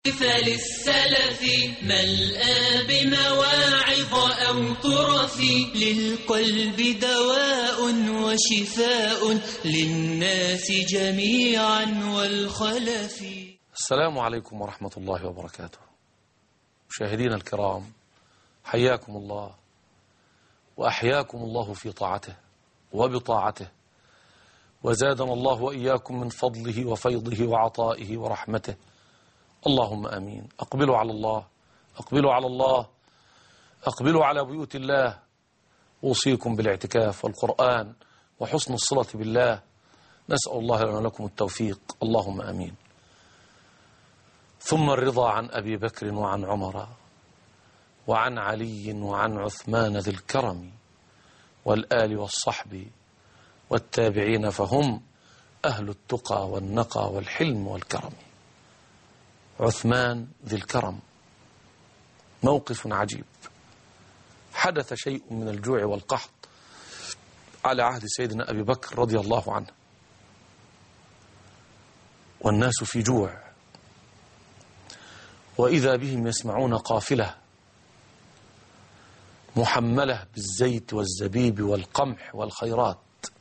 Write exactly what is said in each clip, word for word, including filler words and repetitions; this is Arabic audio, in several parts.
فللسلف ملأى بمواعظ أو طرف للقلب دواء وشفاء للناس جميعا والخلف. السلام عليكم ورحمة الله وبركاته. مشاهدينا الكرام، حياكم الله وأحياكم الله في طاعته وبطاعته، وزادنا الله وإياكم من فضله وفيضه وعطائه ورحمته، اللهم آمين. أقبلوا على الله، أقبلوا على الله، أقبلوا على بيوت الله. أوصيكم بالاعتكاف والقرآن وحسن الصلة بالله. نسأل الله لنا ولكم التوفيق، اللهم آمين. ثم الرضا عن أبي بكر وعن عمر وعن علي وعن عثمان ذي الكرم والآل والصحب والتابعين، فهم أهل التقى والنقى والحلم والكرم. عثمان ذي الكرم، موقف عجيب. حدث شيء من الجوع والقحط على عهد سيدنا أبي بكر رضي الله عنه، والناس في جوع، وإذا بهم يسمعون قافلة محملة بالزيت والزبيب والقمح والخيرات،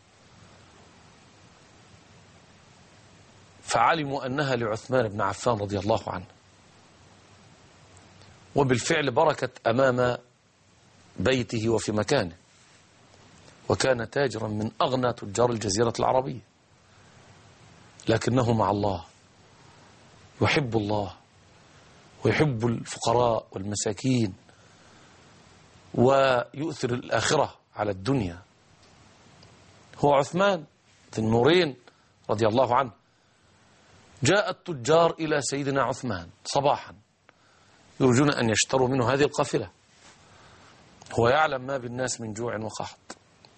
فعلموا أنها لعثمان بن عفان رضي الله عنه. وبالفعل بركت أمام بيته وفي مكانه، وكان تاجرا من أغنى تجار الجزيرة العربية، لكنه مع الله، يحب الله ويحب الفقراء والمساكين، ويؤثر الآخرة على الدنيا. هو عثمان ذي النورين رضي الله عنه. جاء التجار إلى سيدنا عثمان صباحا يرجون أن يشتروا منه هذه القافلة. هو يعلم ما بالناس من جوع وقحط.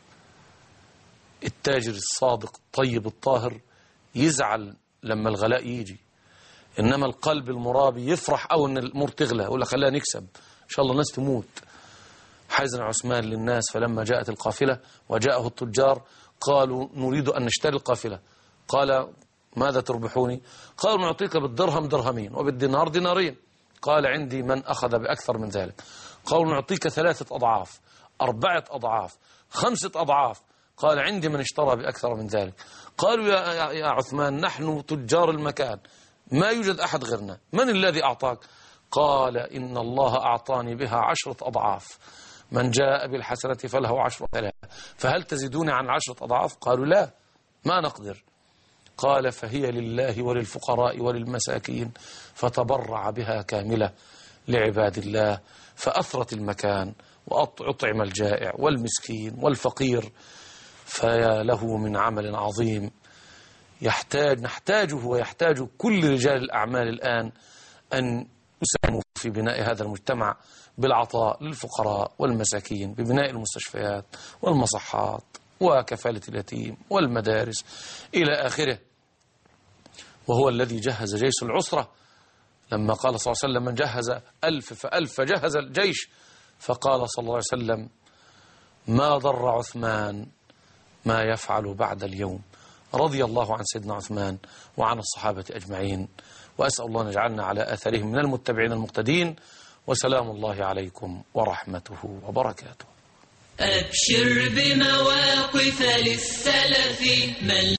التاجر الصادق الطيب الطاهر يزعل لما الغلاء يجي، إنما القلب المرابي يفرح أو أن الأمور تغلى، يقول لك خلينا نكسب إن شاء الله الناس تموت. حزن عثمان للناس، فلما جاءت القافلة وجاءه التجار قالوا نريد أن نشتري القافلة. قال ماذا تربحوني؟ قالوا نعطيك بالدرهم درهمين وبالدينار دينارين. قال عندي من أخذ بأكثر من ذلك. قالوا نعطيك ثلاثة أضعاف، أربعة أضعاف، خمسة أضعاف. قال عندي من اشترى بأكثر من ذلك. قالوا يا, يا عثمان نحن تجار المكان، ما يوجد أحد غيرنا، من الذي أعطاك؟ قال إن الله أعطاني بها عشرة أضعاف، من جاء بالحسنة فله عشر أمثالها، فهل تزيدون عن عشرة أضعاف؟ قالوا لا، ما نقدر. قال فهي لله وللفقراء وللمساكين، فتبرع بها كاملة لعباد الله، فأثرت المكان وأطعم الجائع والمسكين والفقير. فيا له من عمل عظيم يحتاج نحتاجه ويحتاج كل رجال الأعمال الآن أن يساهموا في بناء هذا المجتمع بالعطاء للفقراء والمساكين، ببناء المستشفيات والمصحات وكفالة اليتيم والمدارس إلى آخره. وهو الذي جهز جيش العسرة، لما قال صلى الله عليه وسلم من جهز ألف فألف فجهز الجيش، فقال صلى الله عليه وسلم ما ضر عثمان ما يفعل بعد اليوم. رضي الله عن سيدنا عثمان وعن الصحابة أجمعين، وأسأل الله أن يجعلنا على آثارهم من المتبعين المقتدين. وسلام الله عليكم ورحمته وبركاته. أبشر بمواقف للسلف.